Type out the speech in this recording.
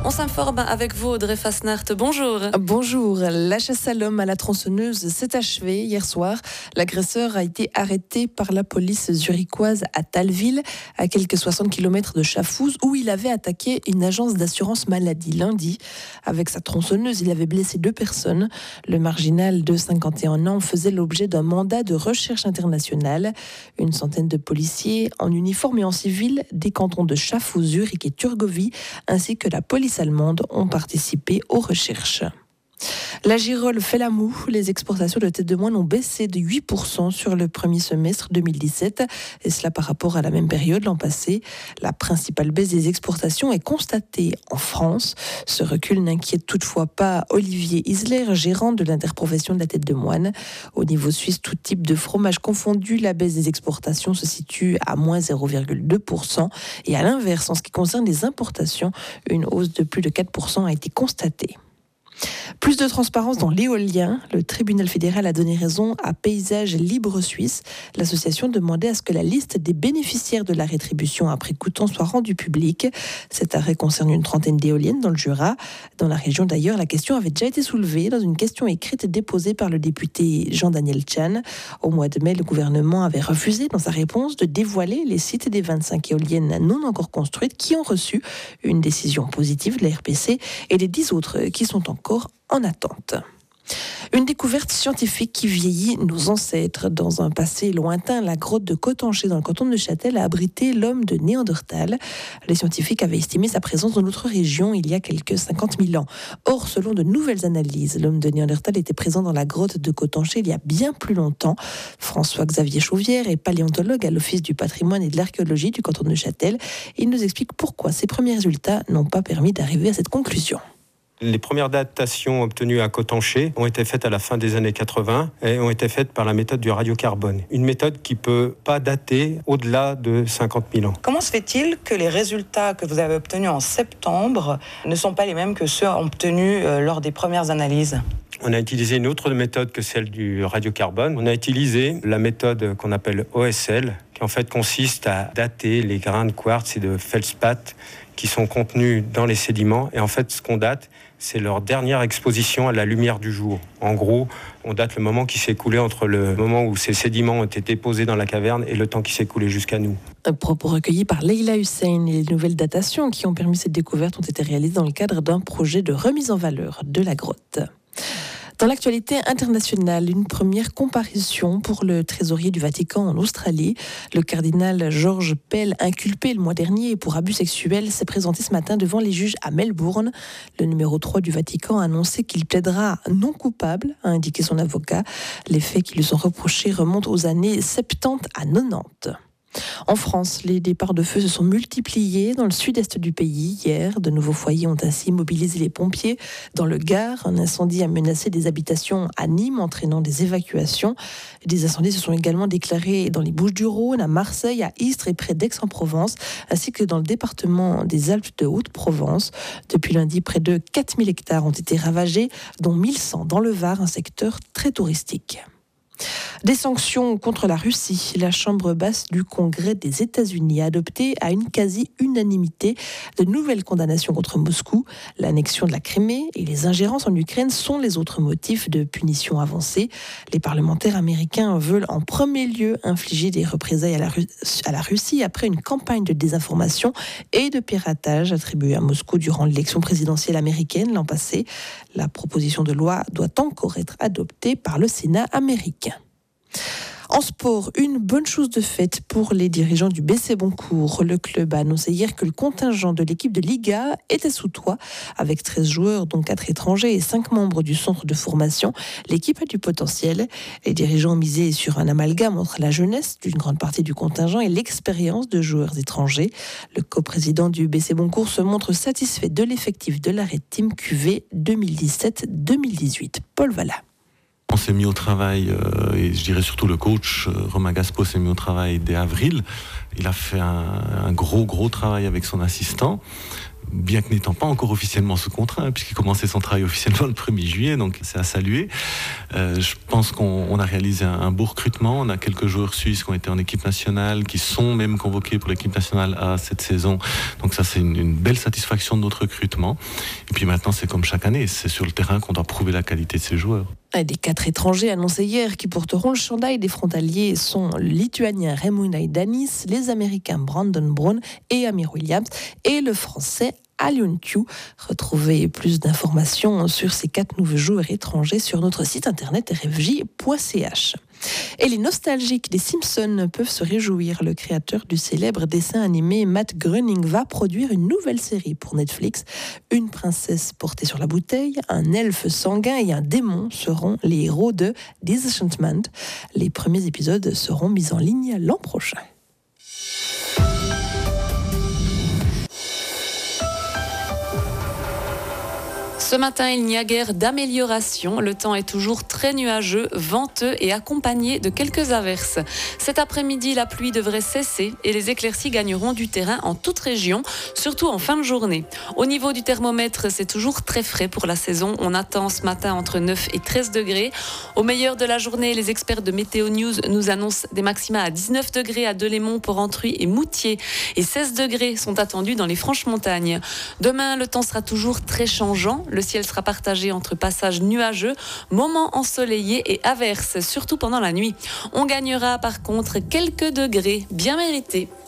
On s'informe avec vous, Audrey Fasnacht. Bonjour. Bonjour. La chasse à l'homme à la tronçonneuse s'est achevée hier soir. L'agresseur a été arrêté par la police zurichoise à Thalwil, à quelques 60 km de Schaffhouse, où il avait attaqué une agence d'assurance maladie lundi. Avec sa tronçonneuse, il avait blessé 2 personnes. Le marginal de 51 ans faisait l'objet d'un mandat de recherche internationale. Une centaine de policiers en uniforme et en civil des cantons de Schaffhouse, Zurich et Thurgovie, ainsi que la police allemande ont participé aux recherches. La girole fait la moue. Les exportations de tête de moine ont baissé de 8% sur le premier semestre 2017, et cela par rapport à la même période l'an passé. La principale baisse des exportations est constatée en France. Ce recul n'inquiète toutefois pas Olivier Isler, gérant de l'interprofession de la tête de moine. Au niveau suisse, tout type de fromage confondu, la baisse des exportations se situe à moins 0,2%. Et à l'inverse, en ce qui concerne les importations, une hausse de plus de 4% a été constatée. Plus de transparence dans l'éolien. Le tribunal fédéral a donné raison à Paysages Libres Suisse. L'association demandait à ce que la liste des bénéficiaires de la rétribution après coûtant soit rendue publique. Cet arrêt concerne une trentaine d'éoliennes dans le Jura. Dans la région d'ailleurs, la question avait déjà été soulevée dans une question écrite déposée par le député Jean-Daniel Chan. Au mois de mai, le gouvernement avait refusé dans sa réponse de dévoiler les sites des 25 éoliennes non encore construites qui ont reçu une décision positive de la RPC et les 10 autres qui sont encore en attente. Une découverte scientifique qui vieillit nos ancêtres. Dans un passé lointain, la grotte de Cotanché dans le canton de Neuchâtel a abrité l'homme de Néandertal. Les scientifiques avaient estimé sa présence dans notre région il y a quelques 50 000 ans. Or, selon de nouvelles analyses, l'homme de Néandertal était présent dans la grotte de Cotanché il y a bien plus longtemps. François-Xavier Chauvière est paléontologue à l'Office du patrimoine et de l'archéologie du canton de Neuchâtel. Il nous explique pourquoi ces premiers résultats n'ont pas permis d'arriver à cette conclusion. Les premières datations obtenues à Cotanché ont été faites à la fin des années 80 et ont été faites par la méthode du radiocarbone. Une méthode qui ne peut pas dater au-delà de 50 000 ans. Comment se fait-il que les résultats que vous avez obtenus en septembre ne sont pas les mêmes que ceux obtenus lors des premières analyses ? On a utilisé une autre méthode que celle du radiocarbone. On a utilisé la méthode qu'on appelle OSL, qui en fait consiste à dater les grains de quartz et de feldspath qui sont contenus dans les sédiments. Et en fait, ce qu'on date, c'est leur dernière exposition à la lumière du jour. En gros, on date le moment qui s'est écoulé entre le moment où ces sédiments ont été posés dans la caverne et le temps qui s'est écoulé jusqu'à nous. Un propos recueilli par Leila Hussein. Les nouvelles datations qui ont permis cette découverte ont été réalisées dans le cadre d'un projet de remise en valeur de la grotte. Dans l'actualité internationale, une première comparution pour le trésorier du Vatican en Australie. Le cardinal George Pell, inculpé le mois dernier pour abus sexuels, s'est présenté ce matin devant les juges à Melbourne. Le numéro 3 du Vatican a annoncé qu'il plaidera non coupable, a indiqué son avocat. Les faits qui lui sont reprochés remontent aux années 70 à 90. En France, les départs de feu se sont multipliés dans le sud-est du pays hier. De nouveaux foyers ont ainsi mobilisé les pompiers. Dans le Gard, un incendie a menacé des habitations à Nîmes, entraînant des évacuations. Des incendies se sont également déclarés dans les Bouches-du-Rhône, à Marseille, à Istres et près d'Aix-en-Provence, ainsi que dans le département des Alpes de Haute-Provence. Depuis lundi, près de 4000 hectares ont été ravagés, dont 1100 dans le Var, un secteur très touristique. Des sanctions contre la Russie. La Chambre basse du Congrès des États-Unis a adopté à une quasi-unanimité de nouvelles condamnations contre Moscou. L'annexion de la Crimée et les ingérences en Ukraine sont les autres motifs de punition avancés. Les parlementaires américains veulent en premier lieu infliger des représailles à la Russie après une campagne de désinformation et de piratage attribuée à Moscou durant l'élection présidentielle américaine l'an passé. La proposition de loi doit encore être adoptée par le Sénat américain. En sport, une bonne chose de faite pour les dirigeants du BC Boncourt. Le club a annoncé hier que le contingent de l'équipe de Liga était sous toit. Avec 13 joueurs, dont 4 étrangers et 5 membres du centre de formation, l'équipe a du potentiel. Les dirigeants ont misé sur un amalgame entre la jeunesse d'une grande partie du contingent et l'expérience de joueurs étrangers. Le coprésident du BC Boncourt se montre satisfait de l'effectif de la Red Team QV 2017-2018. Paul Valla. On s'est mis au travail, et je dirais surtout le coach, Romain Gaspo, s'est mis au travail dès avril. Il a fait un gros travail avec son assistant. bien que n'étant pas encore officiellement sous contrat, puisqu'il commençait son travail officiellement le 1er juillet, donc c'est à saluer. Je pense qu'on a réalisé un beau recrutement. On a quelques joueurs suisses qui ont été en équipe nationale, qui sont même convoqués pour l'équipe nationale A cette saison. Donc ça, c'est une belle satisfaction de notre recrutement. Et puis maintenant, c'est comme chaque année, c'est sur le terrain qu'on doit prouver la qualité de ces joueurs. Les 4 étrangers annoncés hier qui porteront le chandail des frontaliers sont le Lituanien Raymond Danis, les Américains Brandon Brown et Amir Williams et le Français Alion Thiou. Retrouvez plus d'informations sur ces 4 nouveaux joueurs étrangers sur notre site internet rfj.ch. Et les nostalgiques des Simpsons peuvent se réjouir. Le créateur du célèbre dessin animé Matt Groening va produire une nouvelle série pour Netflix. Une princesse portée sur la bouteille, un elfe sanguin et un démon seront les héros de Disenchantment. Les premiers épisodes seront mis en ligne l'an prochain. Ce matin, il n'y a guère d'amélioration. Le temps est toujours très nuageux, venteux et accompagné de quelques averses. Cet après-midi, la pluie devrait cesser et les éclaircies gagneront du terrain en toute région, surtout en fin de journée. Au niveau du thermomètre, c'est toujours très frais pour la saison. On attend ce matin entre 9 et 13 degrés. Au meilleur de la journée, les experts de Météo News nous annoncent des maxima à 19 degrés à Delémont, Porrentruy et Moutier. Et 16 degrés sont attendus dans les Franches-Montagnes. Demain, le temps sera toujours très changeant. Le ciel sera partagé entre passages nuageux, moments ensoleillés et averses, surtout pendant la nuit. On gagnera par contre quelques degrés bien mérités.